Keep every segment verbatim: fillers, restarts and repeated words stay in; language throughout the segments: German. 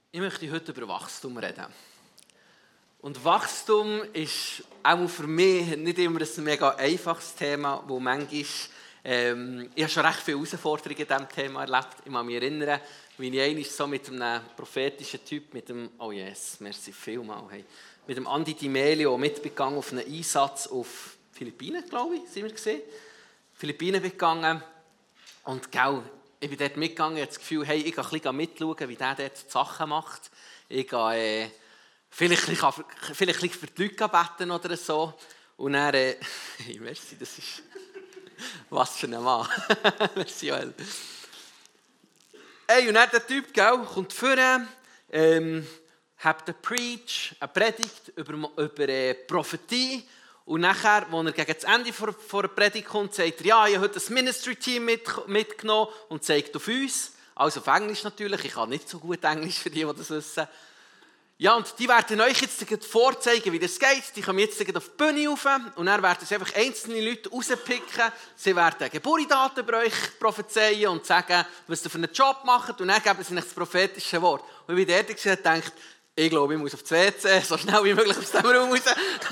Ich möchte heute über Wachstum reden. Und Wachstum ist auch für mich nicht immer ein mega einfaches Thema, wo manchmal, ähm, ich habe schon recht viele Herausforderungen in diesem Thema erlebt. Ich kann mich erinnern, wie ich einmal so mit einem prophetischen Typ, mit dem, oh yes, merci vielmals, hey, mit dem Andi Di Melio mitgegangen auf einen Einsatz auf Philippinen, glaube ich, sind wir gesehen. Philippinen gegangen und gell, ich bin dort mitgegangen, ich habe das Gefühl, hey, ich gehe ein bisschen mitschauen, wie der dort die Sachen macht. Ich gehe äh, vielleicht, vielleicht, vielleicht für die Leute beten oder so. Und dann, äh, hey, merci, das ist, was für ein Mann. Merci, Joel. Hey, und dann der Typ, gell, kommt vorne, ähm, hat einen Preach, eine Predigt über, über äh, Prophetie. Und nachher, als er gegen das Ende vor der Predigt kommt, sagt er, ja, ich habe heute ein Ministry-Team mit, mitgenommen und zeigt auf uns. Also auf Englisch natürlich, ich kann nicht so gut Englisch für die, die das wissen. Ja, und die werden euch jetzt vorzeigen, wie das geht. Die kommen jetzt auf die Bühne rauf und dann werden sie einfach einzelne Leute rauspicken. Sie werden Geburtsdaten über euch prophezeien und sagen, was ihr für einen Job macht. Und dann geben sie euch das prophetische Wort. Und ich bin dort und dachte, ich glaube, ich muss auf das W C, so schnell wie möglich aus dem Raum raus.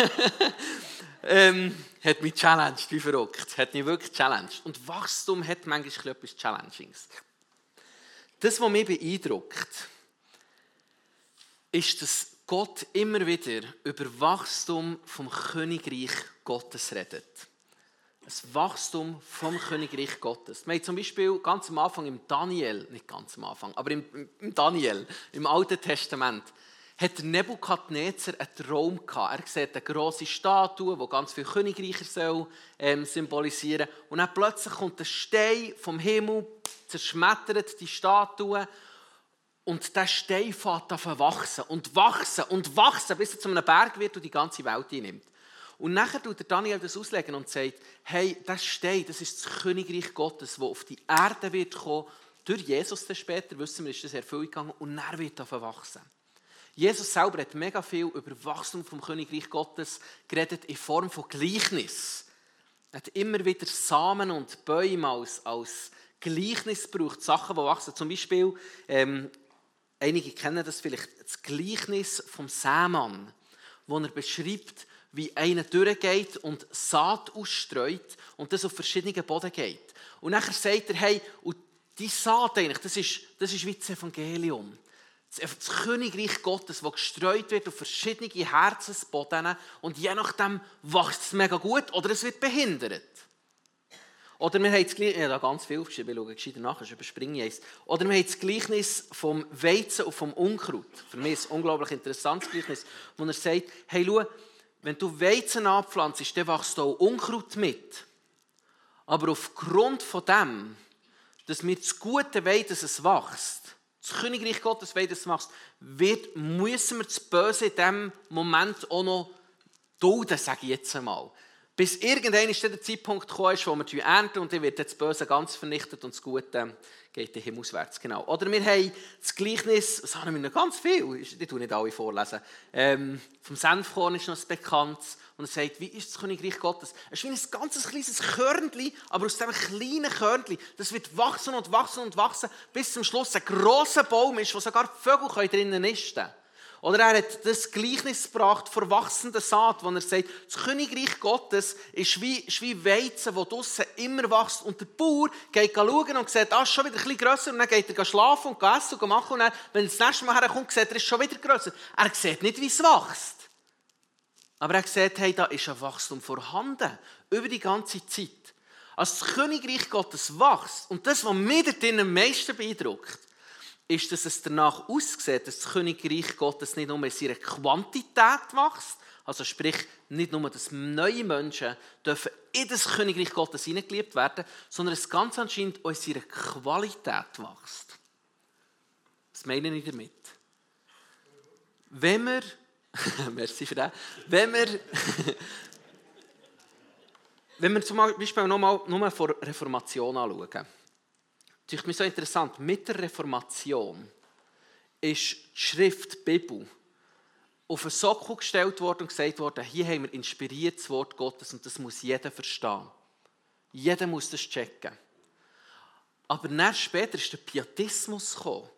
Ähm, hat mich challenged, wie verrückt. Hat mich wirklich challenged. Und Wachstum hat manchmal etwas Challengings. Das, was mich beeindruckt, ist, dass Gott immer wieder über Wachstum vom Königreich Gottes redet. Ein Wachstum vom Königreich Gottes. Wir haben zum Beispiel ganz am Anfang im Daniel, nicht ganz am Anfang, aber im, im Daniel, im Alten Testament, hat Nebukadnezar einen Traum gehabt. Er sieht eine grosse Statue, die ganz viele Königreiche soll, ähm, symbolisieren. Und dann plötzlich kommt ein Stein vom Himmel, zerschmettert die Statue. Und der Stein fängt an zu wachsen und wachsen und wachsen, bis er zu einem Berg wird und die ganze Welt einnimmt. Und nachher tut der Daniel das auslegen und sagt, hey, das Stein, das ist das Königreich Gottes, das auf die Erde wird kommen. Durch Jesus dann später, wissen wir, ist das Erfüllung gegangen und er wird davon wachsen. Jesus selber hat mega viel über Wachstum vom Königreich Gottes geredet in Form von Gleichnis. Er hat immer wieder Samen und Bäume als, als Gleichnis gebraucht, Sachen, die wachsen. Zum Beispiel, ähm, einige kennen das vielleicht, das Gleichnis vom Sämann, wo er beschreibt, wie einer durchgeht und Saat ausstreut und das auf verschiedene Boden geht. Und nachher sagt er, hey, und die Saat eigentlich, das ist, das ist wie das Evangelium. Das Königreich Gottes, das gestreut wird auf verschiedene Herzensboden und je nachdem wächst es mega gut oder es wird behindert. Oder wir haben das Gleichnis, ich habe da ganz viel aufgeschrieben, ich schaue gescheiter nach, ich überspringe eins. Oder wir haben das Gleichnis vom Weizen und vom Unkraut. Für mich ist ein unglaublich interessantes Gleichnis, wo er sagt, hey, schau, wenn du Weizen anpflanzt, dann wächst auch Unkraut mit. Aber aufgrund von dem, dass wir das Gute wollen, dass es wächst, das Königreich Gottes, wenn du das machst, wird, müssen wir das Böse in diesem Moment auch noch dulden, sage ich jetzt einmal. Bis irgendwann ist der Zeitpunkt gekommen ist, wo wir ernten und dann wird das Böse ganz vernichtet und das Gute geht den Himmel auswärts. Genau. Oder wir haben das Gleichnis, das haben wir noch ganz viel, ich tue nicht alle vorlesen, ähm, vom Senfkorn ist noch ein Bekanntes und er sagt, wie ist das Königreich Gottes? Es ist wie ein ganz kleines Körnchen, aber aus diesem kleinen Körnchen, das wird wachsen und wachsen und wachsen, bis zum Schluss ein grosser Baum ist, wo sogar die Vögel drinnen nisten können. Oder er hat das Gleichnis gebracht vor wachsender Saat, wo er sagt, das Königreich Gottes ist wie, ist wie Weizen, das draussen immer wächst. Und der Bauer geht schauen und sieht, ah, ist schon wieder ein bisschen grösser. Und dann geht er schlafen und essen und machen. Und dann, wenn er das nächste Mal herkommt, sieht er, ist schon wieder grösser. Er sieht nicht, wie es wächst. Aber er sieht, hey, da ist ein Wachstum vorhanden. Über die ganze Zeit. Als das Königreich Gottes wächst, und das, was mich dort am meisten beeindruckt, ist, dass es danach aussieht, dass das Königreich Gottes nicht nur in seiner Quantität wächst, also sprich, nicht nur, dass neue Menschen dürfen in das Königreich Gottes hineingeliebt werden, sondern es ganz anscheinend auch in seiner Qualität wächst. Was meine ich damit? Wenn wir, merci für das, wenn wir, wenn wir zum Beispiel nochmal nur vor Reformation anschauen, das ist mir so interessant. Mit der Reformation ist die Schrift, die Bibel, auf einen Sockel gestellt worden und gesagt worden, hier haben wir inspiriert das Wort Gottes und das muss jeder verstehen. Jeder muss das checken. Aber dann später ist der Pietismus gekommen.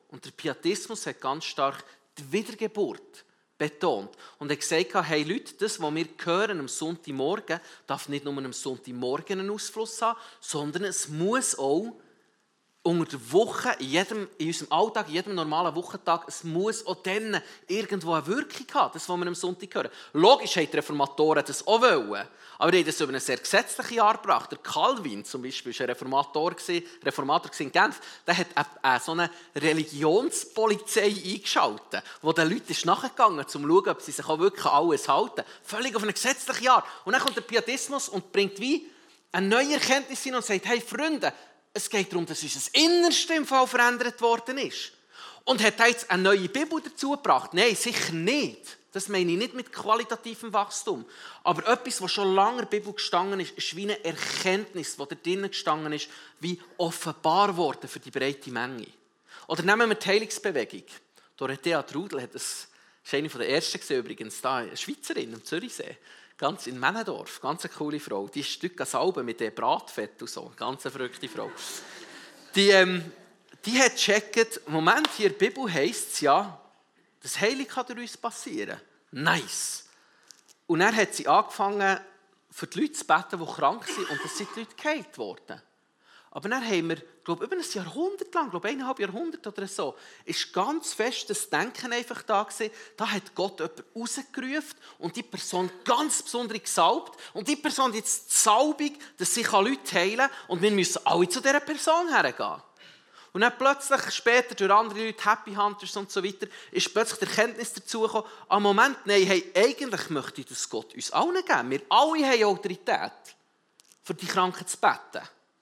Und der Pietismus hat ganz stark die Wiedergeburt betont. Und er hat gesagt, hey Leute, das, was wir hören am Sonntagmorgen, darf nicht nur am Sonntagmorgen einen Ausfluss haben, sondern es muss auch unter der Woche, in, jedem, in unserem Alltag, in jedem normalen Wochentag, es muss auch dann irgendwo eine Wirkung haben, das, was wir am Sonntag hören. Logisch haben die Reformatoren das auch wollen, aber die haben das über ein sehr gesetzliches Jahr gebracht. Der Calvin zum Beispiel war ein Reformator, Reformator in Genf, der hat eine, so eine Religionspolizei eingeschaltet, wo den Leuten ist nachgegangen ist, um zu schauen, ob sie sich auch wirklich an alles halten. Völlig auf ein gesetzliches Jahr. Und dann kommt der Pietismus und bringt wie eine neue Erkenntnis hin und sagt, hey Freunde, es geht darum, dass unser Innerste im Fall verändert worden ist. Und hat er jetzt eine neue Bibel dazu gebracht? Nein, sicher nicht. Das meine ich nicht mit qualitativem Wachstum. Aber etwas, was schon lange in der Bibel gestanden ist, ist wie eine Erkenntnis, die da drinnen gestanden ist, wie offenbar worden für die breite Menge. Oder nehmen wir die Heilungsbewegung. Dorothea Trudel hat das, das war eine der ersten gewesen, übrigens, da, eine Schweizerin am Zürichsee. Ganz in Männendorf, ganz eine coole Frau. Die ist ein Stück Salbe mit dem Bratfett und so. Ganz eine verrückte Frau. Die, ähm, die hat gecheckt, Moment, hier in der Bibel heisst es ja, das Heilung kann durch uns passieren. Nice. Und dann hat sie angefangen, für die Leute zu beten, die krank sind, und es sind die Leute geheilt worden. Aber dann haben wir, glaube über ein Jahrhundert lang, glaube eineinhalb Jahrhundert oder so, ist ganz fest das Denken einfach da gewesen. Da hat Gott jemanden rausgerufen und die Person ganz besonders gesalbt. Und die Person hat jetzt die Salbung, dass sie Leute heilen kann. Und wir müssen alle zu dieser Person hergehen. Und dann plötzlich, später durch andere Leute, Happy Hunters und so weiter, ist plötzlich die Erkenntnis dazu gekommen, am Moment, nein, hey, eigentlich möchte ich das Gott uns allen geben. Wir alle haben Autorität, für die Kranken zu beten.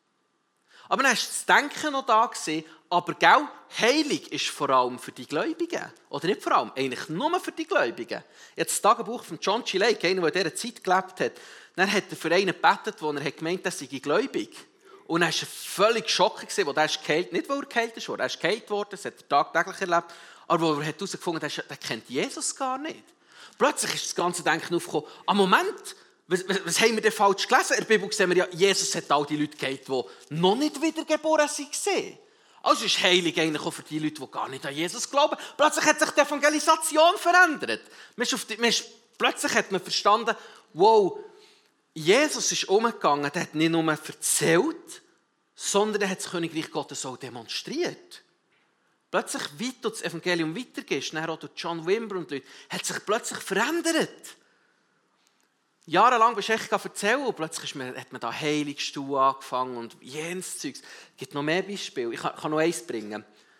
Aber dann war das Denken noch da, aber gell, Heilung ist vor allem für die Gläubigen. Oder nicht vor allem, eigentlich nur für die Gläubigen. Jetzt das Tagebuch von John G. Lake, einer, der in dieser Zeit gelebt hat, dann hat er für einen gebetet, wo er gemeint hat, er sei gläubig. Und dann war er völlig geschockt, wo er geheilt, nicht weil er geheilt ist, er ist geheilt worden, das hat er tagtäglich erlebt, aber wo er herausgefunden hat, er kennt Jesus gar nicht. Plötzlich ist das ganze Denken aufgekommen, am Moment, Was, was, was haben wir denn falsch gelesen? In der Bibel sehen wir ja, Jesus hat all die Leute geheilt, die noch nicht wiedergeboren waren. Also ist Heilung eigentlich auch für die Leute, die gar nicht an Jesus glauben. Plötzlich hat sich die Evangelisation verändert. Man ist auf die, man ist, plötzlich hat man verstanden, wow, Jesus ist umgegangen, der hat nicht nur erzählt, sondern er hat das Königreich Gottes auch demonstriert. Plötzlich, wie du das Evangelium weitergehst, nachher auch durch John Wimber und Leute, hat sich plötzlich verändert. Jahrelang bist du echt erzählen und plötzlich man, hat man da Heilungsstuhl angefangen und jenes Zeugs. Es gibt noch mehr Beispiele. Ich kann, kann noch eins bringen.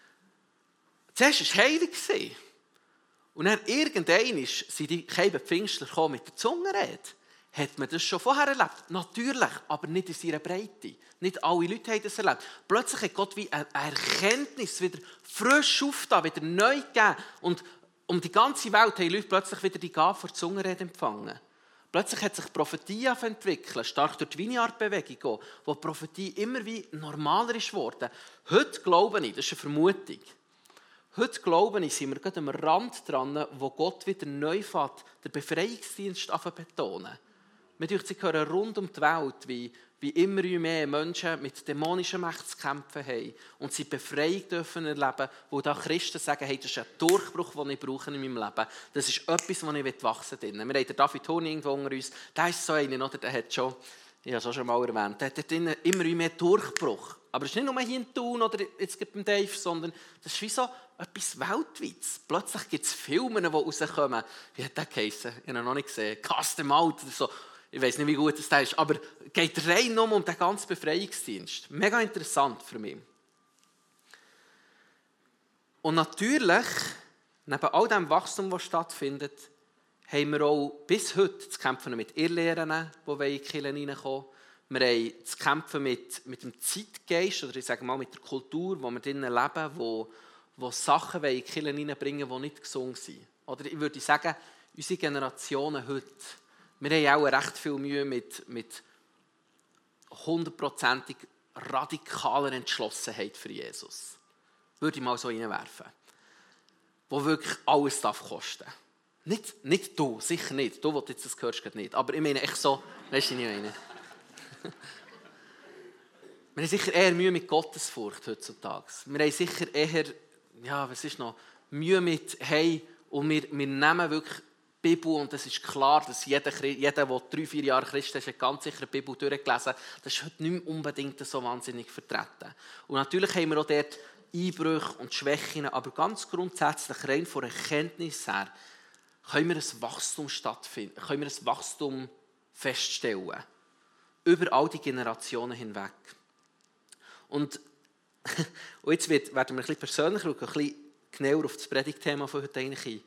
Zuerst war es heilig. Und dann irgendwann sind die Keiben Pfingstler gekommen mit der Zungenrede. Hat man das schon vorher erlebt? Natürlich, aber nicht in seiner Breite. Nicht alle Leute haben das erlebt. Plötzlich hat Gott wie eine Erkenntnis wieder frisch aufgetan, wieder neu gegeben. Und um die ganze Welt haben Leute plötzlich wieder die Gabe für die Zungenrede empfangen. Plötzlich hat sich Prophetie entwickelt, stark durch die Vineyard-Bewegung, wo die Prophetie immer wie normaler ist geworden. Heute glaube ich, das ist eine Vermutung, heute glaube ich, sind wir gerade am Rand dran, wo Gott wieder neu fährt, den Befreiungsdienst betonen. Wir hören rund um die Welt, wie, wie immer mehr Menschen mit dämonischen Mächten zu kämpfen haben und sie Befreiung dürfen erleben, wo da Christen sagen, hey, das ist ein Durchbruch, den ich brauche in meinem Leben. Das ist etwas, wo ich wachsen will. Wir haben den David Horn irgendwo unter uns, der ist so einer, oder? Der hat schon, ich habe es auch schon mal erwähnt, der hat immer mehr Durchbruch. Aber es ist nicht nur hier in Thun oder jetzt beim Dave, sondern das ist wie so etwas Weltweites. Plötzlich gibt es Filme, die rauskommen. Wie hat der geheißen? Ich habe ihn noch nicht gesehen. Cast them out oder so. Ich weiß nicht, wie gut das ist, aber es geht rein nur um den ganzen Befreiungsdienst. Mega interessant für mich. Und natürlich, neben all dem Wachstum, das stattfindet, haben wir auch bis heute zu kämpfen mit Irrlehren, die in die Kirche hineinkommen. Wir haben zu kämpfen mit, mit dem Zeitgeist, oder ich sage mal mit der Kultur, wo wir drinnen leben, wo, wo Sachen in die Kirche hineinbringen, die nicht gesund sind. Oder ich würde sagen, unsere Generationen heute, wir haben auch recht viel Mühe mit, mit hundertprozentig radikaler Entschlossenheit für Jesus. Würde ich mal so reinwerfen. Wo wirklich alles darf kosten. Nicht, nicht du, sicher nicht. Du, was jetzt das hörst, geht nicht. Aber ich meine echt so, weißt du, was ich meine? Wir haben sicher eher Mühe mit Gottesfurcht heutzutage. Wir haben sicher eher ja, was ist noch, Mühe mit haben und wir, wir nehmen wirklich die Bibel und es ist klar, dass jeder, jeder der drei, vier Jahre Christ ist, hat ganz sicher die Bibel durchgelesen. Das ist heute nicht mehr unbedingt so wahnsinnig vertreten. Und natürlich haben wir auch dort Einbrüche und Schwächen, aber ganz grundsätzlich, rein von Erkenntnis her, können wir ein Wachstum stattfinden, können wir ein Wachstum feststellen. Über all die Generationen hinweg. Und, und jetzt wird, werden wir ein bisschen persönlicher und ein bisschen genauer auf das Predigtthema von heute eingehen.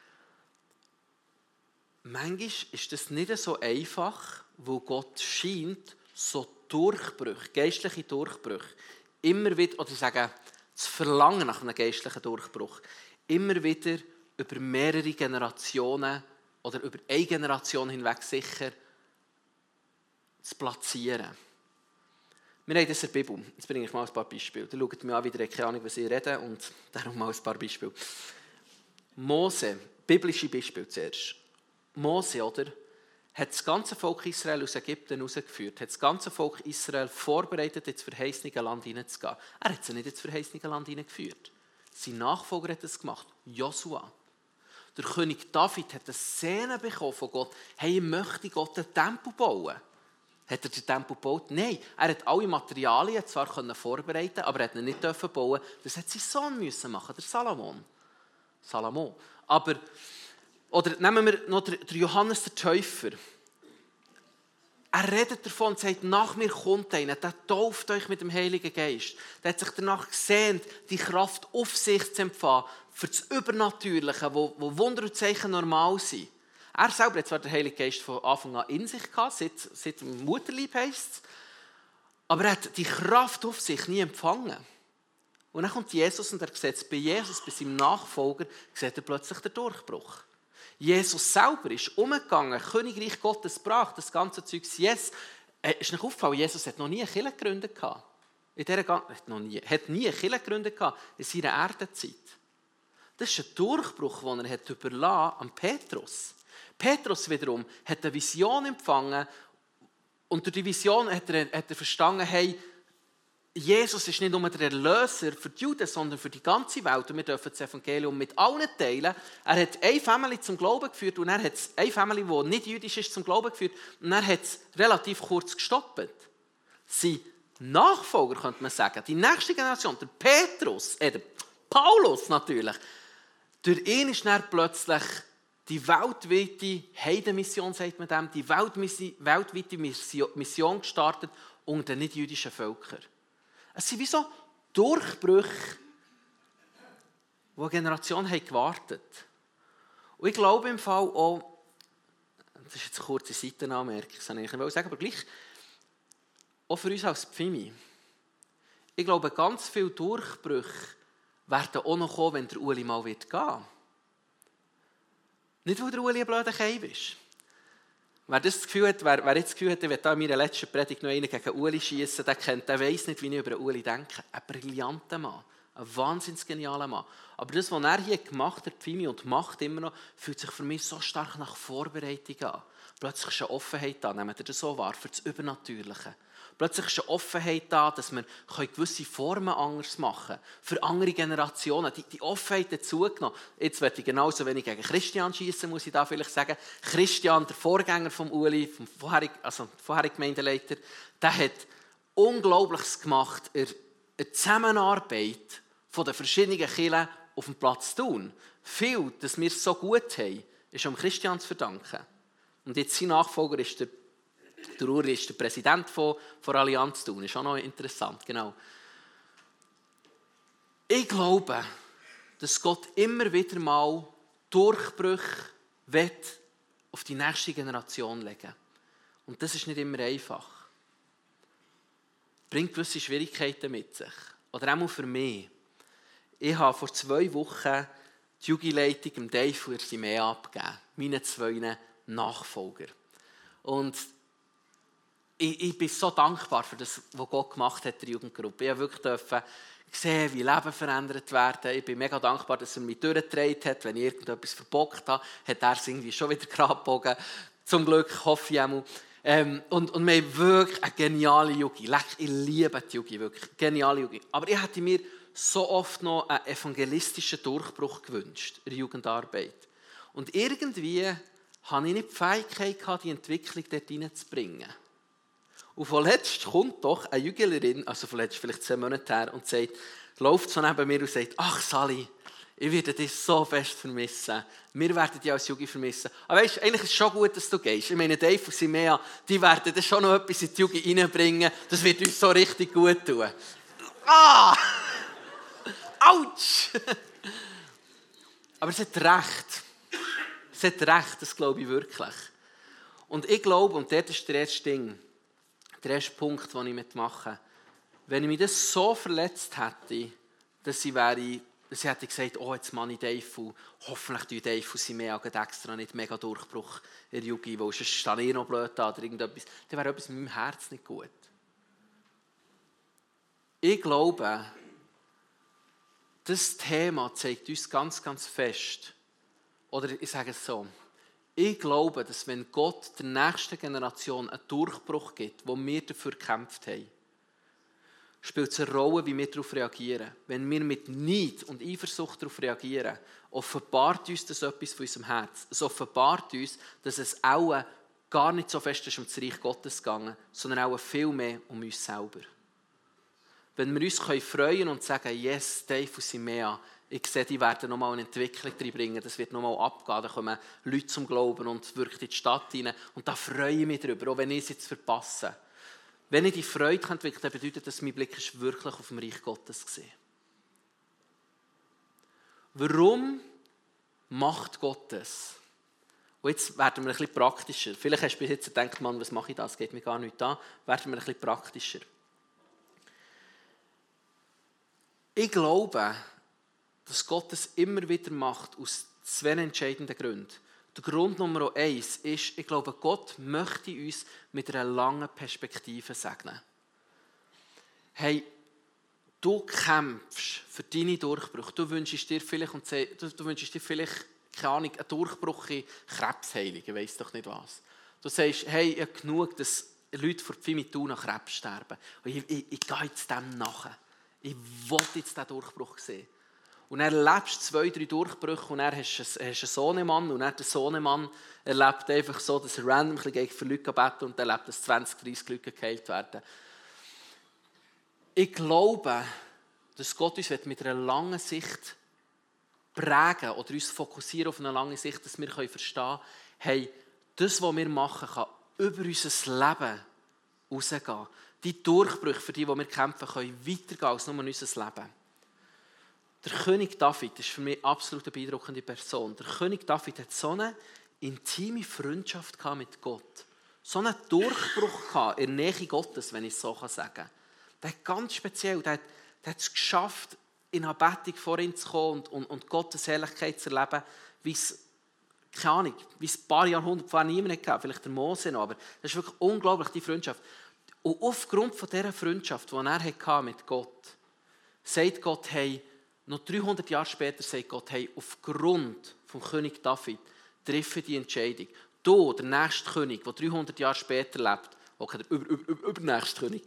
Manchmal ist das nicht so einfach, wo Gott scheint, so Durchbrüche, geistliche Durchbrüche, immer wieder, oder sagen, das Verlangen nach einem geistlichen Durchbruch, immer wieder über mehrere Generationen oder über eine Generation hinweg sicher zu platzieren. Wir haben das in der Bibel. Jetzt bringe ich mal ein paar Beispiele. Ihr schaut mir an, wieder keine Ahnung, was ich rede, und darum mal ein paar Beispiele. Mose, biblische Beispiele zuerst. Mose, oder, hat das ganze Volk Israel aus Ägypten herausgeführt, hat das ganze Volk Israel vorbereitet, ins verheißene Land hineinzugehen. Er hat sie nicht ins verheißene Land hineingeführt. Sein Nachfolger hat es gemacht, Josua. Der König David hat eine Szene bekommen von Gott. Hey, möchte Gott einen Tempel bauen? Hat er den Tempel gebaut? Nein, er hat alle Materialien zwar vorbereiten, aber er hat ihn nicht bauen. Das hat sein Sohn müssen machen, der Salomon. Salomo. Aber Oder nehmen wir noch den Johannes der Täufer. Er redet davon und sagt, nach mir kommt einer, der tauft euch mit dem Heiligen Geist. Der hat sich danach gesehnt, die Kraft auf sich zu empfangen, für das Übernatürliche, wo, wo Wunder und Zeichen normal sind. Er selber hat zwar den Heiligen Geist von Anfang an in sich gehabt, seit, seit dem Mutterleib heisst es, aber er hat die Kraft auf sich nie empfangen. Und dann kommt Jesus und er sieht bei Jesus, bei seinem Nachfolger, sieht er plötzlich den Durchbruch. Jesus selber ist umgegangen, Königreich Gottes gebracht, das ganze Zeug. Yes, äh, ist nicht aufgefallen, Jesus hat noch nie eine Kirche gegründet. In dieser ganzen, hat, noch nie, hat nie eine Kirche gegründet in seiner Erdenzeit. Das ist ein Durchbruch, den er hat überlassen an Petrus. Petrus wiederum hat eine Vision empfangen und durch die Vision hat er, hat er verstanden, hey, Jesus ist nicht nur der Erlöser für die Juden, sondern für die ganze Welt. Und wir dürfen das Evangelium mit allen teilen. Er hat eine Familie zum Glauben geführt und er hat eine Familie, die nicht jüdisch ist, zum Glauben geführt. Und er hat es relativ kurz gestoppt. Sein Nachfolger, könnte man sagen, die nächste Generation, der Petrus, äh, der Paulus natürlich, durch ihn ist dann plötzlich die weltweite Heidenmission, sagt man dem, die weltweite Mission gestartet unter den nicht-jüdischen Völkern. Es sind wie so Durchbrüche, wo eine Generation gewartet hat. Und ich glaube im Fall auch, das ist jetzt eine kurze Seitenanmerkung, das wollte ich nicht sagen, aber gleich, auch für uns als Pfimi. Ich glaube, ganz viele Durchbrüche werden auch noch kommen, wenn der Uli mal gehen wird. Nicht, weil der Uli ein blöder Keib ist. Wer, das Gefühl hat, wer, wer jetzt das Gefühl hat, ich werde in meiner letzten Predigt noch einen gegen Uli schiessen, der kennt, der weiss nicht, wie ich über Uli denke. Ein brillanter Mann, ein wahnsinnig genialer Mann. Aber das, was er hier gemacht hat, Pfimi, und macht immer noch, fühlt sich für mich so stark nach Vorbereitung an. Plötzlich ist eine Offenheit da, nehmt ihr das so wahr, für das Übernatürliche. Plötzlich ist eine Offenheit da, dass wir gewisse Formen anders machen können. Für andere Generationen. Die, die Offenheit hat zugenommen. Jetzt werde ich genauso wenig gegen Christian schiessen, muss ich da vielleicht sagen. Christian, der Vorgänger von Uli, vom vorherigen, also vorherigen Gemeindeleiter, der hat Unglaubliches gemacht in der Zusammenarbeit von den verschiedenen Kirchen auf dem Platz Thun. Viel, dass wir es so gut haben, ist um Christian zu verdanken. Und jetzt sein Nachfolger ist der Der Uri ist der Präsident von, von Allianz Thun. Ist auch noch interessant, genau. Ich glaube, dass Gott immer wieder mal Durchbrüche auf die nächste Generation legen. Und das ist nicht immer einfach. Bringt gewisse Schwierigkeiten mit sich. Oder auch für mich. Ich habe vor zwei Wochen die Jugendleitung dem Dave und Simea abgegeben. Meine zwei Nachfolger. Und Ich, ich bin so dankbar für das, was Gott gemacht hat in der Jugendgruppe. Ich durfte wirklich sehen, wie Leben verändert werden. Ich bin mega dankbar, dass er mich durchgedreht hat. Wenn ich irgendetwas verbockt habe, hat er es irgendwie schon wieder gerade gebogen. Zum Glück, hoffe ich auch. Ähm, und, und wir haben wirklich eine geniale Jugend. Ich liebe die Jugend, wirklich. Geniale Jugend. Aber ich hätte mir so oft noch einen evangelistischen Durchbruch gewünscht in der Jugendarbeit. Und irgendwie hatte ich nicht die Fähigkeit, die Entwicklung dort hineinzubringen. Und vorletzt kommt doch eine Jünglerin, also vorletzt vielleicht zehn Monate her, und sagt, läuft so neben mir und sagt, ach Sally, ich werde dich so fest vermissen. Wir werden dich als Jugend vermissen. Aber weißt, eigentlich ist es schon gut, dass du gehst. Ich meine, Dave und Simea, die werden dann schon noch etwas in die Jugend reinbringen. Das wird uns so richtig gut tun. Ah! Autsch! Aber es hat recht. Es hat recht, das glaube ich wirklich. Und ich glaube, und das ist der erste Ding, der erste Punkt, den ich mitmache, wenn ich mich das so verletzt hätte, dass ich wäre, dass ich hätte gesagt, oh, jetzt mache ich Dave, hoffentlich tue Dave und Simea extra nicht mega Durchbruch in der Jugend, weil sonst stehe ich noch blöd da oder irgendetwas, dann wäre etwas mit meinem Herz nicht gut. Ich glaube, das Thema zeigt uns ganz, ganz fest, oder ich sage es so, ich glaube, dass wenn Gott der nächsten Generation einen Durchbruch gibt, wo wir dafür gekämpft haben, spielt es eine Rolle, wie wir darauf reagieren. Wenn wir mit Neid und Eifersucht darauf reagieren, offenbart uns das etwas von unserem Herz. Es offenbart uns, dass es auch gar nicht so fest ist um das Reich Gottes gegangen, sondern auch viel mehr um uns selber. Wenn wir uns freuen können und sagen, yes, Dave und Simea, ich sehe, die werden nochmal eine Entwicklung reinbringen, das wird nochmal abgehen, da kommen Leute zum Glauben und wirklich in die Stadt hinein. Und da freue ich mich drüber, auch wenn ich es jetzt verpasse. Wenn ich die Freude entwickle, dann bedeutet das, mein Blick ist wirklich auf dem Reich Gottes gesehen. Warum macht Gott das? Und jetzt werden wir ein bisschen praktischer. Vielleicht hast du bis jetzt gedacht, Mann, was mache ich da? Das geht mir gar nicht an. Werden wir ein bisschen praktischer. Ich glaube, dass Gott es immer wieder macht, aus zwei entscheidenden Gründen. Der Grund Nummer eins ist, ich glaube, Gott möchte uns mit einer langen Perspektive segnen. Hey, du kämpfst für deine Durchbrüche. Du wünschst dir vielleicht, und du, du wünschst dir vielleicht keine Ahnung, einen Durchbruch in Krebsheilung, ich weiss doch nicht was. Du sagst, hey, ich habe genug, dass Leute vor Pfimitun nach Krebs sterben. Und ich, ich, ich gehe jetzt dem nachher. Ich will jetzt diesen Durchbruch sehen. Und dann erlebst du zwei, drei Durchbrüche und dann hast du einen Sohnemann und dann der Sohnemann erlebt einfach so, dass er random für Leute beten und dann erlebt, dass zwanzig, dreissig Leute geheilt werden. Ich glaube, dass Gott uns mit einer langen Sicht prägen oder uns fokussieren auf eine lange Sicht, dass wir verstehen können, hey, das, was wir machen, kann über unser Leben rausgehen. Die Durchbrüche, für die, die wir kämpfen, können weitergehen als nur unser Leben. Der König David ist für mich absolut eine beeindruckende Person. Der König David hat so eine intime Freundschaft mit Gott. So einen Durchbruch in der Nähe Gottes, wenn ich es so sagen kann. Der hat ganz speziell, der hat, der hat es geschafft, in Anbetung vor ihn zu kommen und, und, und Gottes Herrlichkeit zu erleben, wie es, keine Ahnung, wie es ein paar Jahrhunderte vorher niemand gab, vielleicht der Mose noch, aber das ist wirklich unglaublich, die Freundschaft. Und aufgrund von dieser Freundschaft, die er hatte mit Gott, sagt Gott, hey, noch dreihundert Jahre später sagt Gott, hey, aufgrund vom König David treffe die Entscheidung. Du, der nächste König, der dreihundert Jahre später lebt, okay, der über, über, über, übernächste König,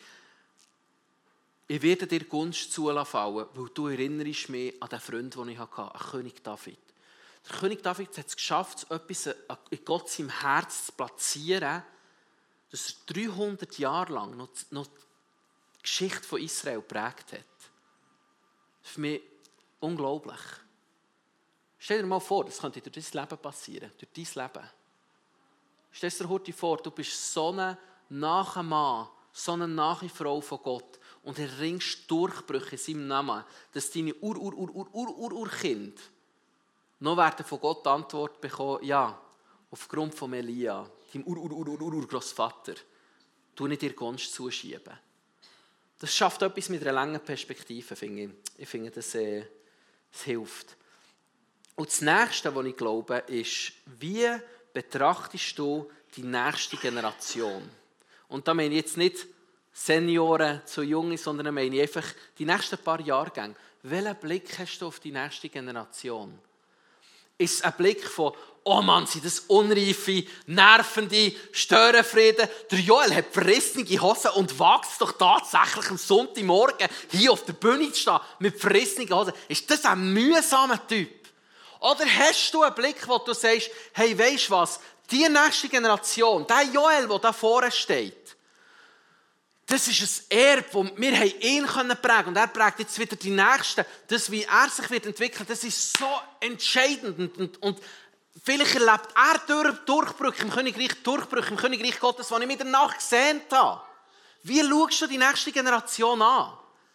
ich werde dir Gunst zulassen, weil du erinnerst mich an den Freund, den ich hatte, an König David. Der König David hat es geschafft, etwas in Gott seinem Herz zu platzieren, dass er dreihundert Jahre lang noch, noch die Geschichte von Israel geprägt hat. Das ist für mich unglaublich. Stell dir mal vor, das könnte durch dein Leben passieren, durch dein Leben. Stell dir heute vor, du bist so ein naher Mann, so eine nahe Frau von Gott und erringst Durchbrüche in seinem Namen, dass deine Ur-Ur-Ur-Ur-Ur-Ur-Kind noch werden von Gott die Antwort bekommen, ja, aufgrund von Elia, deinem Ur-Ur-Ur-Ur-Grossvater, tu nicht dir Gunst zuschieben. Das schafft etwas mit einer langen Perspektive, finde ich. Ich finde, das, äh, das hilft. Und das Nächste, was ich glaube, ist, wie betrachtest du die nächste Generation? Und da meine ich jetzt nicht Senioren zu Junge, sondern meine ich einfach die nächsten paar Jahrgänge. Welchen Blick hast du auf die nächste Generation? ist es ein Blick von, oh Mann, sind das unreife, nervende Störenfrieden. Der Joel hat verrissene Hosen und wagt es doch tatsächlich am Sonntagmorgen hier auf der Bühne zu stehen mit verrissenen Hosen. Ist das ein mühsamer Typ? Oder hast du einen Blick, wo du sagst, hey, weisst du was, die nächste Generation, der Joel, der da vorne steht, das ist ein Erbe, das wir ihn prägen können. Und er prägt jetzt wieder die Nächsten. Das, wie er sich wird entwickeln, das ist so entscheidend. Und, und, und vielleicht erlebt er durch, Durchbrüche im Königreich, Durchbrüche im Königreich Gottes, die ich mir danach gesehen habe. Wie schaust du die nächste Generation an?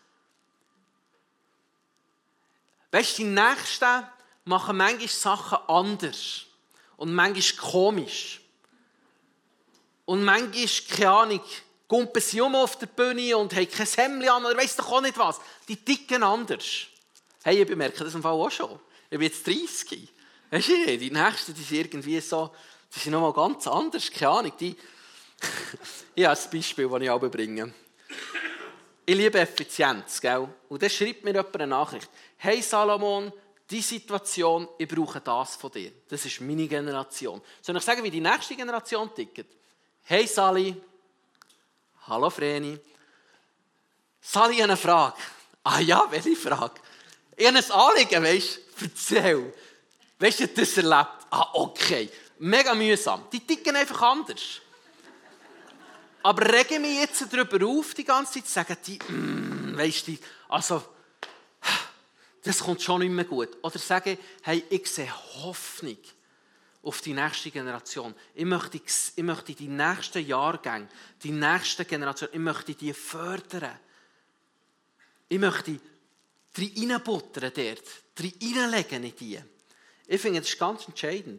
Weißt du, die Nächsten machen manchmal Sachen anders. Und manchmal komisch. Und manchmal, keine Ahnung, gumpen sie um auf der Bühne und haben kein Hemd an oder weiss doch auch nicht was. Die ticken anders. Hey, ich bemerke das im Fall auch schon. Ich bin jetzt dreißig. Weißt du, die Nächsten, die sind irgendwie so, die sind nochmal ganz anders, keine Ahnung. Die ich habe ein Beispiel, das ich auch bringe. Ich liebe Effizienz, gell? Und dann schreibt mir jemand eine Nachricht. Hey Salomon, die Situation, ich brauche das von dir. Das ist meine Generation. Soll ich sagen, wie die nächste Generation tickt? Hey Sally, hallo Vreni. Sally, ich habe eine Frage. Ah ja, welche Frage? Ich habe ein Anliegen, weißt du? Erzähl. Weißt du, das erlebt? Ah, okay. Mega mühsam. Die ticken einfach anders. Aber rege mich jetzt darüber auf, die ganze Zeit, sagen die, mm, weißt du, also, das kommt schon nicht mehr gut. Oder sagen, hey, ich sehe Hoffnung auf die nächste Generation. Ich möchte, ich möchte die nächsten Jahrgänge, die nächste Generation, ich möchte die fördern. Ich möchte die reinbuttern dort, die reinlegen in die. Ich finde, das ist ganz entscheidend.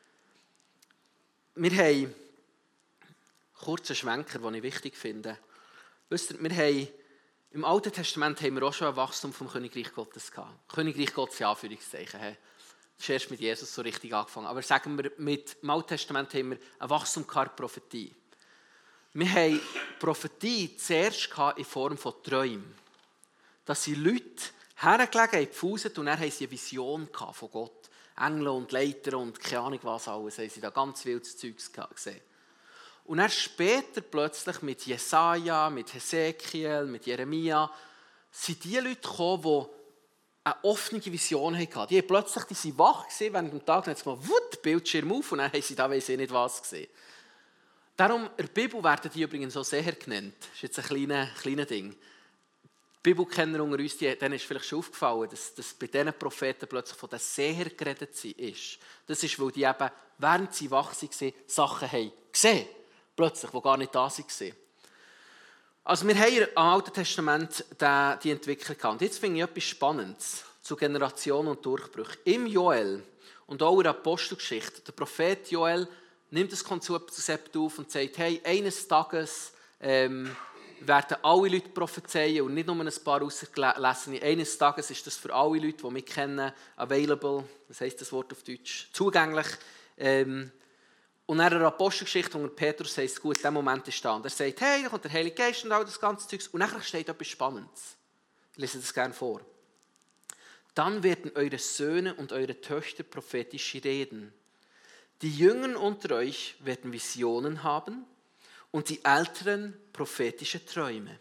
Wir haben einen kurzen Schwenker, den ich wichtig finde. Wisst ihr, wir haben, im Alten Testament haben wir auch schon ein Wachstum vom Königreich Gottes gehabt. Königreich Gottes, ja, Anführungszeichen. Das ist erst mit Jesus so richtig angefangen. Aber sagen wir, mit dem Alten Testament haben wir ein Wachstum gehabt in Prophetie. Wir haben Prophetie zuerst gehabt in Form von Träumen. Dass sie Leute hergelegen haben, gefuset, und dann haben sie eine Vision gehabt von Gott. Engel und Leiter und keine Ahnung was alles, haben sie da ganz wildes Zeugs gesehen. Und dann später plötzlich mit Jesaja, mit Hesekiel, mit Jeremia, sind die Leute gekommen, die eine offene Vision hatten. Die haben plötzlich, die sind wach gewesen, während dem Tag, dann haben sie gemacht, wutt, Bildschirm auf, und dann haben sie da weiss ich nicht was gesehen. Darum, in der Bibel werden die übrigens auch Seher genannt. Das ist jetzt ein kleines, kleines Ding. Die Bibelkenner unter uns, die, denen ist vielleicht schon aufgefallen, dass, dass bei diesen Propheten plötzlich von den Seher geredet ist. Das ist, weil die eben, während sie wach waren, Sachen haben gesehen. Plötzlich, die gar nicht da waren. Also wir haben im Alten Testament die, die Entwicklung gehabt. Und jetzt finde ich etwas Spannendes zu Generation und Durchbruch. Im Joel und auch in der Apostelgeschichte, der Prophet Joel nimmt das Konzept auf und sagt, hey, eines Tages ähm, werden alle Leute prophezeien und nicht nur ein paar Auserlesene. Eines Tages ist das für alle Leute, die wir kennen, available, was heisst das Wort auf Deutsch, zugänglich. Ähm, und in der Apostelgeschichte unter Petrus heisst es gut, der Moment ist da. Und er sagt, hey, da kommt der Heilige Geist und all das ganze Zeug. Und nachher steht etwas Spannendes. Ich lese das gerne vor. Dann werden eure Söhne und eure Töchter prophetisch reden. Die Jüngeren unter euch werden Visionen haben und die Älteren prophetische Träume.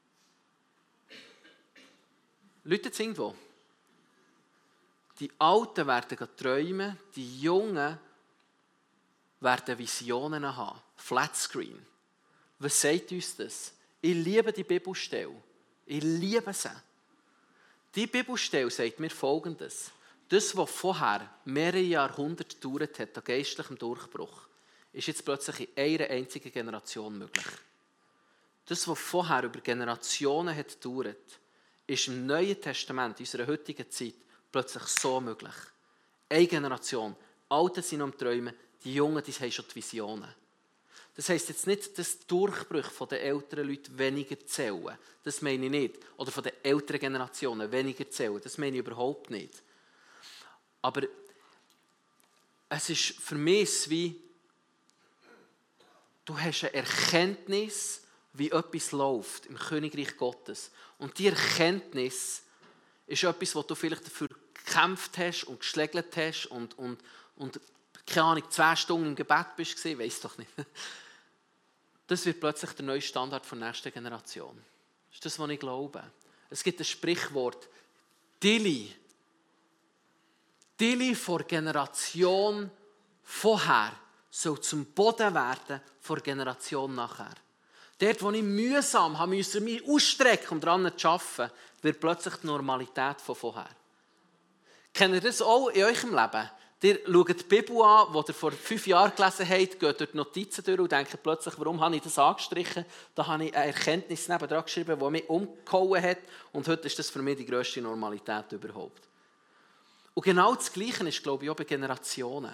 Leute, jetzt irgendwo. Die Alten werden träumen, die Jungen werden Visionen haben. Flatscreen. Was sagt uns das? Ich liebe die Bibelstelle. Ich liebe sie. Die Bibelstelle sagt mir Folgendes. Das, was vorher mehrere Jahrhunderte gedauert hat, an geistlichem Durchbruch, ist jetzt plötzlich in einer einzigen Generation möglich. Das, was vorher über Generationen hat gedauert, ist im Neuen Testament, in unserer heutigen Zeit, plötzlich so möglich. Eine Generation. Alte sind am Träumen, die Jungen die haben schon die Visionen. Das heisst jetzt nicht, dass die Durchbrüche der älteren Leute weniger zählen. Das meine ich nicht. Oder von den älteren Generationen weniger zählen. Das meine ich überhaupt nicht. Aber es ist für mich wie, du hast eine Erkenntnis, wie etwas läuft im Königreich Gottes. Und diese Erkenntnis ist etwas, wo du vielleicht dafür gekämpft hast und geschlägelt hast und, und, und keine Ahnung, zwei Stunden im Gebet bist, ich weiss doch nicht. Das wird plötzlich der neue Standard der nächsten Generation. Das ist das, was ich glaube. Es gibt ein Sprichwort, Dili. Dili vor Generation vorher soll zum Boden werden vor Generation nachher. Dort, wo ich mühsam habe, müssen mich ausstrecken, um daran zu arbeiten, wird plötzlich die Normalität von vorher. Kennt ihr das auch in eurem Leben? Ihr schaut die Bibel an, die ihr vor fünf Jahren gelesen habt, geht durch die Notizen durch und denkt plötzlich, warum habe ich das angestrichen? Da habe ich eine Erkenntnis nebendran geschrieben, die mich umgehauen hat. Und heute ist das für mich die grösste Normalität überhaupt. Und genau das Gleiche ist, glaube ich, auch bei Generationen.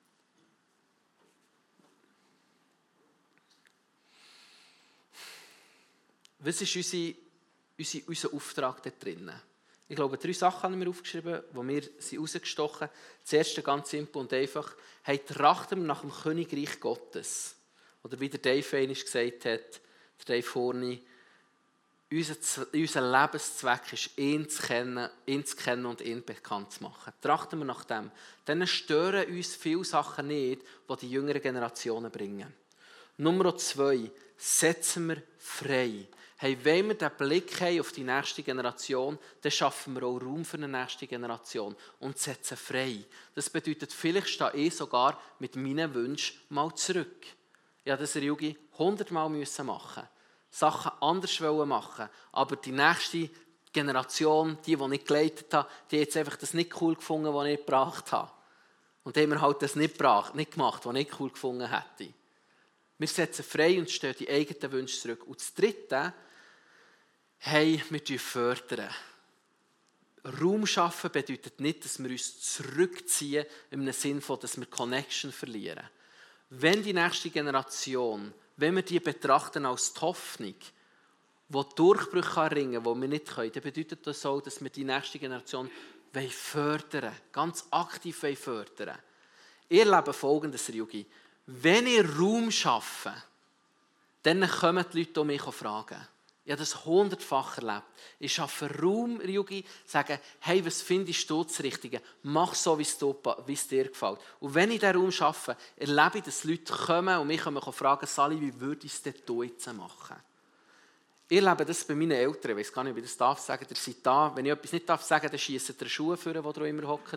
Was ist unsere, unsere, unser Auftrag dort drinnen? Ich glaube, drei Sachen haben wir aufgeschrieben, die wir herausgestochen haben. Das erste, ganz simpel und einfach, hey, trachten wir nach dem Königreich Gottes. Oder wie der Dave einmal gesagt hat, der Dave Horny, unser, unser Lebenszweck ist, ihn zu kennen, ihn zu kennen und ihn bekannt zu machen. Trachten wir nach dem. Dann stören uns viele Sachen nicht, die die jüngeren Generationen bringen. Nummer zwei, setzen wir frei. Hey, wenn wir den Blick haben auf die nächste Generation, dann schaffen wir auch Raum für eine nächste Generation und setzen frei. Das bedeutet, vielleicht stehe ich sogar mit meinen Wünschen mal zurück. Ich musste das in der Jugend hundertmal machen. Sachen anders machen. Aber die nächste Generation, die, die ich geleitet habe, die hat jetzt einfach das nicht cool gefunden, was ich gebracht habe. Und die haben mir halt das nicht, gebracht, nicht gemacht, was ich cool gefunden hätte. Wir setzen frei und stehen die eigenen Wünsche zurück. Und das Dritte, hey, wir fördern. Raum schaffen bedeutet nicht, dass wir uns zurückziehen, im Sinne von, dass wir Connection verlieren. Wenn die nächste Generation, wenn wir die betrachten als die Hoffnung, die Durchbrüche erringen kann, die wir nicht können, dann bedeutet das auch, dass wir die nächste Generation fördern, ganz aktiv fördern. Ich erlebe Folgendes, Yugi. Wenn ich Raum schaffe, dann kommen die Leute um mich fragen. Ich habe das hundertfach erlebt. Ich schaffe Raum, Yugi, sage, hey, was findest du das Richtige? Mach so, wie es dir gefällt. Und wenn ich diesen Raum schaffe, erlebe ich, dass Leute kommen und mich fragen, Sali, wie würde ich es denn jetzt machen? Ich erlebe das bei meinen Eltern. Ich weiß gar nicht, ob ich das darf sagen. Ihr seid da. Wenn ich etwas nicht darf sagen, dann schiessen ihr Schuhe vor, wo ihr immer hockt.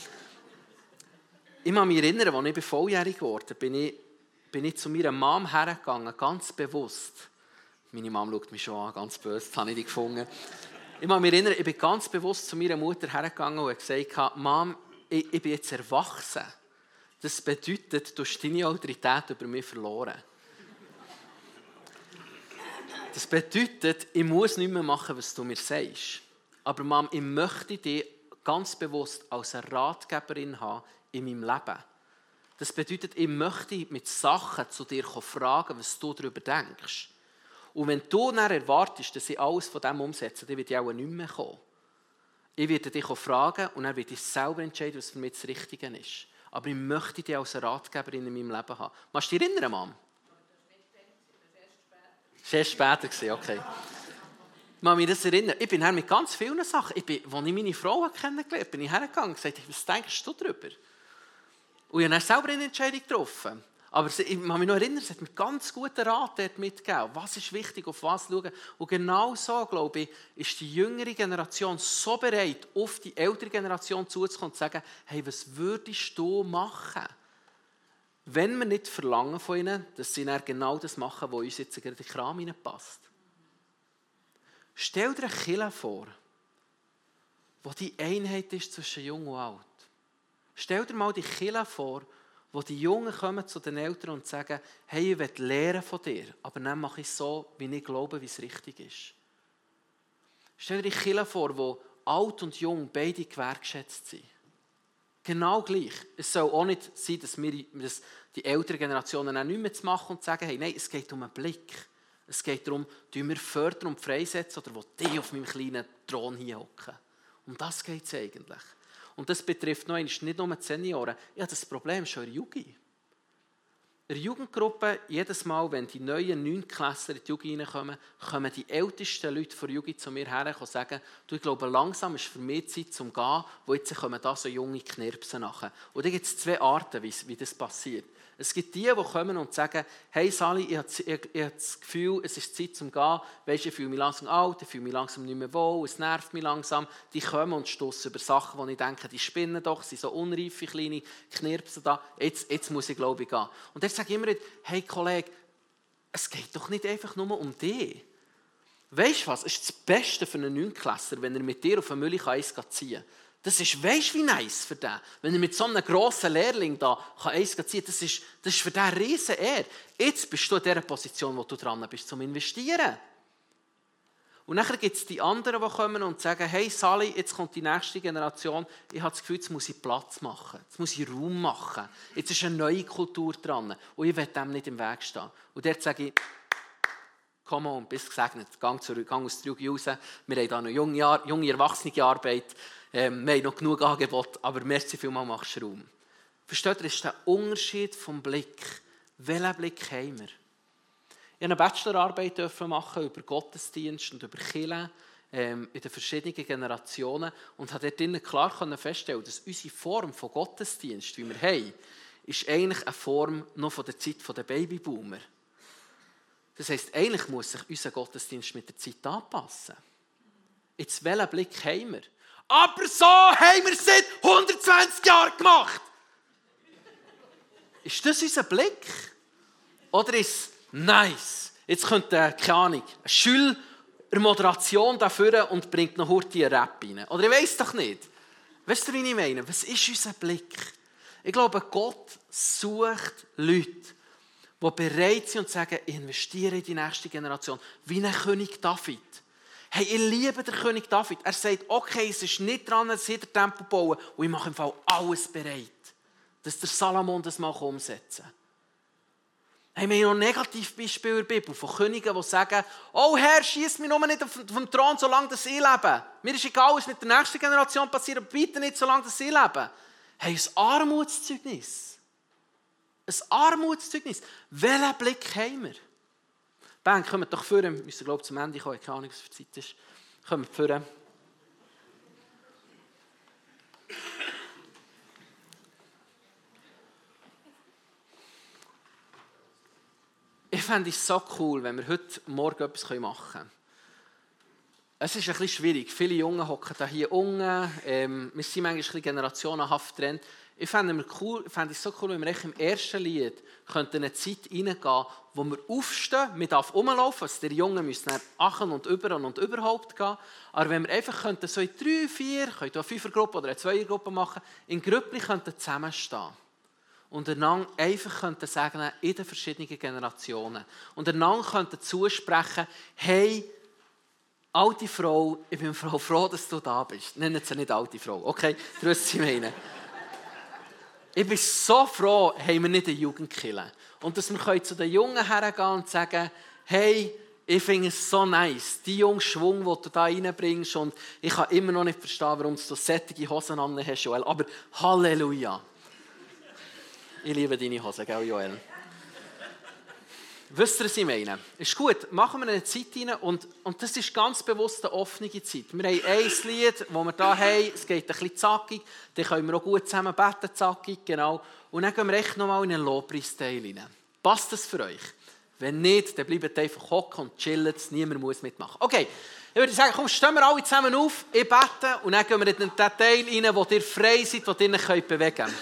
Ich kann mich erinnern, als ich volljährig geworden bin, ich, bin ich zu meiner Mom hergegangen, ganz bewusst. Meine Mom schaut mich schon an, ganz böse, das habe ich nicht gefunden. Ich kann mich erinnern, ich bin ganz bewusst zu meiner Mutter hergegangen und habe gesagt, Mom, ich, ich bin jetzt erwachsen. Das bedeutet, du hast deine Autorität über mich verloren. Das bedeutet, ich muss nicht mehr machen, was du mir sagst. Aber Mom, ich möchte dich ganz bewusst als eine Ratgeberin haben in meinem Leben. Das bedeutet, ich möchte mit Sachen zu dir fragen, was du darüber denkst. Und wenn du dann erwartest, dass ich alles von dem umsetze, dann werde ich auch nicht mehr kommen. Ich werde dich fragen und dann werde ich selber entscheiden, was für mich das Richtige ist. Aber ich möchte dich als Ratgeberin in meinem Leben haben. Kannst du dich erinnern, Mom? Das war erst später, okay. Ich kann mich das erinnern. Ich bin her mit ganz vielen Sachen. Ich bin, als ich meine Frau kennengelernt habe, bin ich hergegangen und gesagt, was denkst du darüber? Und ich habe dann selber eine Entscheidung getroffen. Aber ich kann mich noch erinnern, sie hat mir ganz guten Rat dort mitgegeben. Was ist wichtig, auf was schauen. Und genau so, glaube ich, ist die jüngere Generation so bereit, auf die ältere Generation zuzukommen und zu sagen, hey, was würdest du machen? Wenn wir nicht verlangen von ihnen, dass sie dann genau das machen, was uns jetzt in den Kram hineinpasst. Stell dir eine Kirche vor, wo die Einheit ist zwischen Jung und Alt. Stell dir mal die Kirche vor, wo die Jungen kommen zu den Eltern und sagen, hey, ich will lernen von dir, aber dann mache ich es so, wie ich glaube, wie es richtig ist. Stell dir die Kirche vor, wo alt und jung beide gewertschätzt sind. Genau gleich. Es soll auch nicht sein, dass wir dass die ältere Generationen auch nichts mehr zu machen und zu sagen, hey, nein, es geht um einen Blick. Es geht darum, dass wir fördern und freisetzen oder wo die auf meinem kleinen Thron hier hocken. Um das geht es eigentlich. Und das betrifft noch einmal nicht nur die Senioren. Ich habe das Problem schon in der Jugend. In der Jugendgruppe, jedes Mal, wenn die neuen Neuntklässler in die Jugend reinkommen, kommen die ältesten Leute von der Jugend zu mir her und sagen, du, ich glaube, langsam ist für mich Zeit zum Gehen, wo jetzt kommen da so junge Knirpsen nachher. Und da gibt es zwei Arten, wie, wie das passiert. Es gibt die, die kommen und sagen, hey Sali, ich habe, ich, ich habe das Gefühl, es ist Zeit zum Gehen. Weißt, ich fühle mich langsam alt, ich fühle mich langsam nicht mehr wohl, es nervt mich langsam. Die kommen und stossen über Sachen, wo ich denke, die spinnen doch, sind so unreife kleine Knirpsen da. Jetzt, jetzt muss ich, glaube ich, gehen. Und dann sage ich immer, hey Kollege, es geht doch nicht einfach nur um dich. Weißt du was, es ist das Beste für einen Neunklässler, wenn er mit dir auf eine Mülleich ziehen kann. Das ist, weisst du, wie nice für den. Wenn er mit so einem grossen Lehrling da eins ziehen kann, das ist, das ist für den eine riesen Ehre. Jetzt bist du in dieser Position, wo du dran bist, zum Investieren. Und dann gibt es die anderen, die kommen und sagen, hey Sali, jetzt kommt die nächste Generation, ich habe das Gefühl, jetzt muss ich Platz machen, jetzt muss ich Raum machen, jetzt ist eine neue Kultur dran und ich will dem nicht im Weg stehen. Und dort sage ich, komm on, bist gesegnet, gang, zurück, gang aus der Jugend raus, wir haben hier noch junge, junge erwachsene Arbeit, ähm, wir haben noch genug Angebote, aber merci vielmals, machst du Raum. Versteht ihr, das ist der Unterschied vom Blick. Welchen Blick haben wir? Ich durfte eine Bachelorarbeit machen über Gottesdienst und über Kirche ähm, in den verschiedenen Generationen und konnte dort klar feststellen, dass unsere Form von Gottesdienst, wie wir haben, ist eigentlich eine Form noch von der Zeit der Babyboomer. Das heisst, eigentlich muss sich unser Gottesdienst mit der Zeit anpassen. Jetzt, welchen Blick haben wir? Aber so haben wir es seit hundertzwanzig Jahren gemacht. Ist das unser Blick? Oder ist es nice? Jetzt könnte, keine Ahnung, eine Schüler Moderation dafür und bringt noch heute einen Rap rein. Oder ich weiss doch nicht. Weißt du, wie ich meine? Was ist unser Blick? Ich glaube, Gott sucht Leute, die bereit sind und sagen, ich investiere in die nächste Generation. Wie ein König David. Hey, ich liebe den König David. Er sagt, okay, es ist nicht dran, dass ich den Tempel bauen und ich mache im Fall alles bereit, dass der Salomon das mal umsetzen kann. Hey, wir haben noch Negativbeispiele in der Bibel von Königen, die sagen, oh Herr, schieß mich nur nicht vom Thron, solange ich lebe. Mir ist egal, was mit der nächsten Generation passiert, aber bitte nicht, solange ich lebe. Hey, ein Armutszeugnis. Ein Armutszeugnis. Welchen Blick haben wir? Bang, kommt doch vor, wir müssen glaube ich zum Ende kommen, keine Ahnung, was für Zeit ist. Kommt vor. Ich fände es so cool, wenn wir heute Morgen etwas machen können. Es ist ein bisschen schwierig. Viele Junge hocken da hier unten. Ähm, wir sind manchmal ein bisschen generationenhaft getrennt. Ich fände es cool, so cool, wenn wir im ersten Lied eine Zeit reingehen, wo wir aufstehen, wir dürfen rumlaufen, also die Jungen müssen dann achen und über und überhaupt gehen. Aber wenn wir einfach könnten, so in drei, vier, könnten eine Fünfergruppe oder eine Zweiergruppe machen, in Grüppli könnten zusammenstehen. Und einander einfach könnten sagen, in den verschiedenen Generationen. Und einander könnten zusprechen, hey, alte Frau, ich bin Frau froh, dass du da bist. Nennen sie nicht alte Frau, okay? Du wirst sie meinen. Ich bin so froh, haben wir nicht eine Jugendkirche. Und dass wir zu den Jungen hergehen und sagen, hey, ich finde es so nice, die junge Schwung, den du da reinbringst. Und ich kann immer noch nicht verstehen, warum du so sättige Hosen an hast, Joel. Aber Halleluja. Ich liebe deine Hosen, gell, Joel? Wisst ihr, was ich meine? Ist gut, machen wir eine Zeit rein und, und das ist ganz bewusst eine offene Zeit. Wir haben ein Lied, das wir hier haben, es geht ein bisschen zackig, dann können wir auch gut zusammen beten, zackig, genau. Und dann gehen wir echt nochmal in einen Lobpreisteil rein. Passt das für euch? Wenn nicht, dann bleibt einfach hocken und chillen, niemand muss mitmachen. Okay, ich würde sagen, komm, stehen wir alle zusammen auf, ich bete und dann gehen wir in den Teil rein, wo ihr frei seid, wo ihr euch bewegen könnt.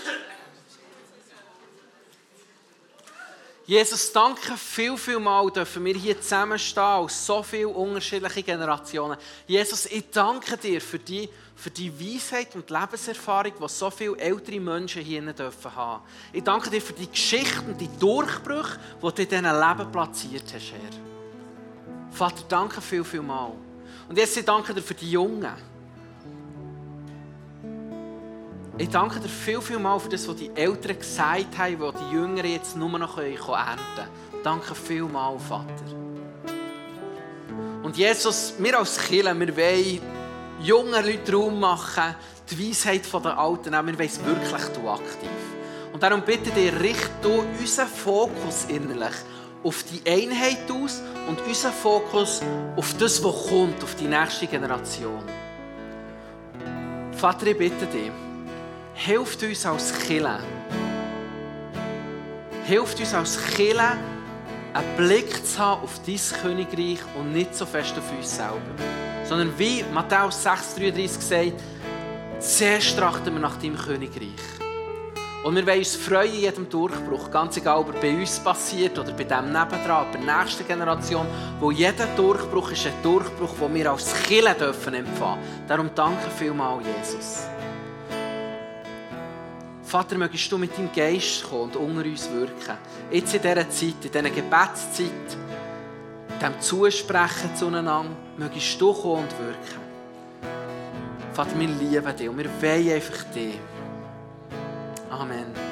Jesus, danke viel, viel Mal dürfen wir hier zusammenstehen aus so vielen unterschiedlichen Generationen. Jesus, ich danke dir für die, für die Weisheit und Lebenserfahrung, die so viele ältere Menschen hier dürfen haben. Ich danke dir für die Geschichten und die Durchbrüche, die du in diesem Leben platziert hast, Herr. Vater, danke viel, viel Mal. Und jetzt ich danke dir für die Jungen. Ich danke dir viel, viel Mal für das, was die Eltern gesagt haben, was die Jüngeren jetzt nur noch ernten können. Danke viel mal, Vater. Und Jesus, wir als Kirche, wir wollen jungen Leuten Raum machen, die Weisheit der Alten, wir wollen es wirklich aktiv. Und darum bitte dich, richte du unseren Fokus innerlich auf die Einheit aus und unseren Fokus auf das, was kommt, auf die nächste Generation. Vater, ich bitte dich, hilf uns als Kirche, hilf uns als Kirche, einen Blick zu haben auf dein Königreich und nicht so fest auf uns selber. Sondern wie Matthäus sechs dreiunddreißig sagt, zuerst trachten wir nach deinem Königreich. Und wir wollen uns freuen in jedem Durchbruch, ganz egal, ob er bei uns passiert oder bei dem nebendran, bei der nächsten Generation, wo jeder Durchbruch ist ein Durchbruch, den wir als Kirche dürfen empfangen. Darum danke vielmals, Jesus. Vater, mögest du mit deinem Geist kommen und unter uns wirken. Jetzt in dieser Zeit, in dieser Gebetszeit, dem Zusprechen zueinander, mögest du kommen und wirken. Vater, wir lieben dich und wir wollen einfach dich. Amen.